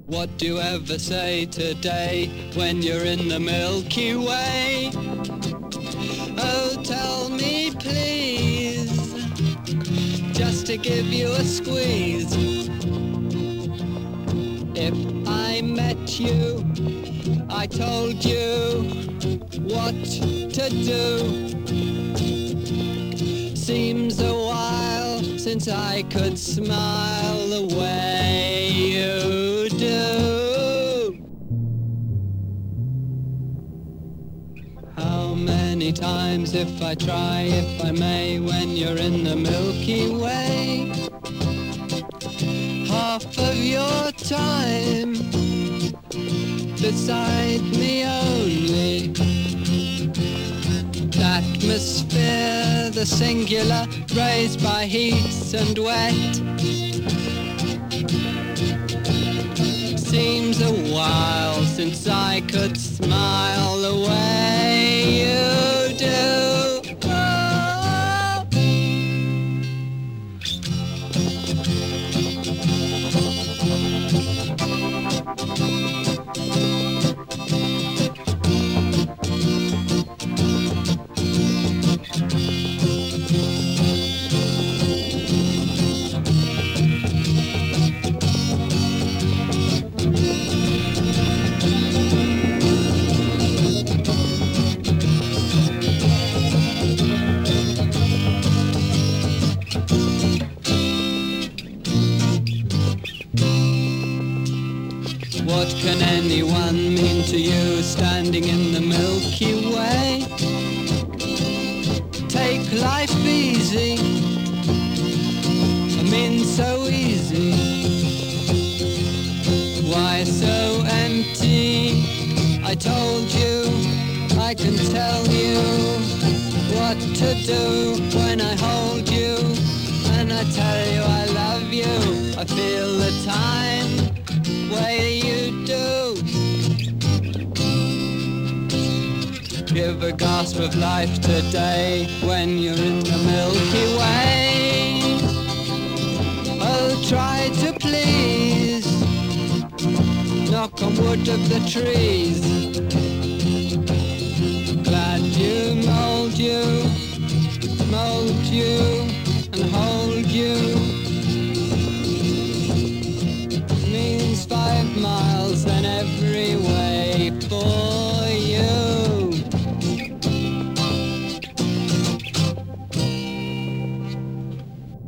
What do you ever say today when you're in the Milky Way? Oh, tell me please, just to give you a squeeze. If I met you, I told you what to do. Seems a while since I could smile the way you do. How many times if I try, if I may, when you're in the Milky Way? Half of your time beside me only. Atmosphere, the singular, raised by heat and wet. Seems a while since I could smile the way you do. Oh. What can anyone mean to you standing in the Milky Way? Take life easy, I mean so easy. Why so empty? I told you, I can tell you what to do when I hold you and I tell you I love you. I feel the time way you do. Give a gasp of life today when you're in the Milky Way. Oh, try to please, knock on wood of the trees. Glad you, mold you, mold you.